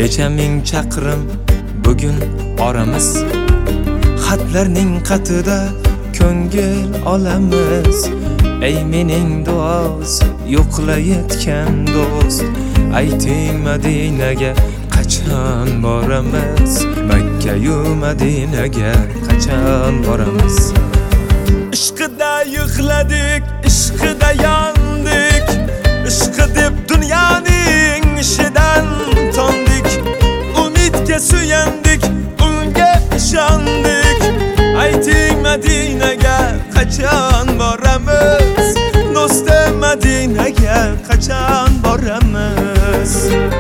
Necha ming chaqirim bugun oramiz, xatlarning qatida ko'ngil olamiz. Ey mening duosi yo'qlayotgan do'st, ayting Madinaga qachon boramiz? Makka-yu Madinaga qachon boramiz? Ishqida yig'ladik, ishqida yandik, ishqi deb dunyoning ishidan tondik. Umidga suyandik, unga ishondik. Ayting Madinaga qachon boramiz? Do'stim Madinaga qachon boramiz?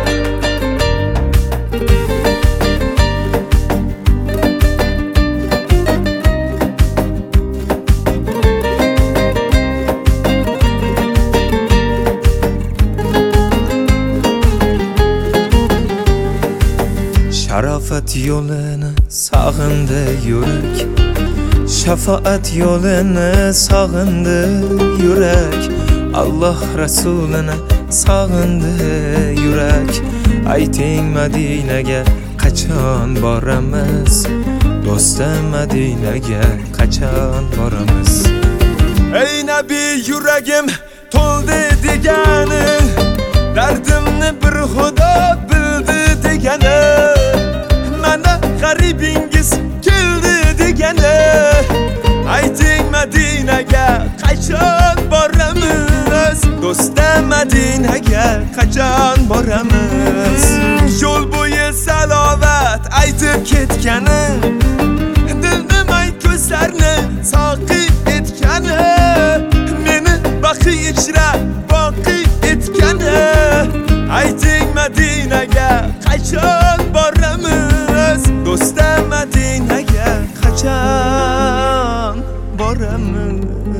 Sharofat yo'lini sog'indi yurak, shafaat yo'lini sog'indi yurak, Alloh rasulini sog'indi yurak. Ayting Madinaga qachon boramiz? Do'stim Madinaga qachon boramiz? Ey nabiy yuragim to'ldi degani, dardimni bir xudo bildi degani, mana g'aribingiz keldi degani. Ayting Madinaga qachon boramiz? Do'stim Madinaga qachon boramiz? Yo'l bo'yi salovat aytib ketgani, dilnimay ko'zlarni soqi etgani, meni baqiy ichra boqi etgani. Ayting Madinaga qachon boramiz? Do'stim Madinaga qachon boramiz?